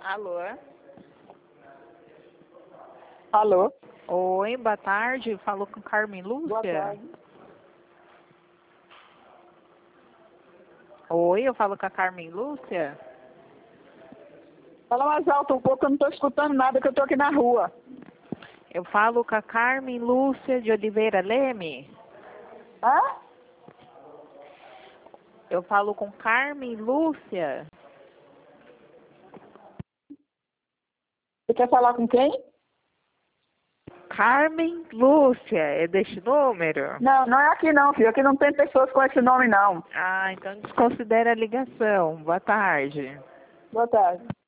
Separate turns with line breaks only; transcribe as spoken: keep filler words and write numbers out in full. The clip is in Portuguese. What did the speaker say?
Alô?
Alô?
Oi, boa tarde. Falou com Carmen Lúcia?
Boa tarde.
Oi, eu falo com a Carmen Lúcia?
Fala mais alto um pouco, eu não estou escutando nada, que eu estou aqui na rua.
Eu falo com a Carmen Lúcia de Oliveira Leme?
Hã?
Eu falo com Carmen Lúcia?
Você quer falar com quem?
Carmen Lúcia, é deste número?
Não, não é aqui não, filho. Aqui não tem pessoas com esse nome, não.
Ah, então desconsidera a ligação. Boa tarde.
Boa tarde.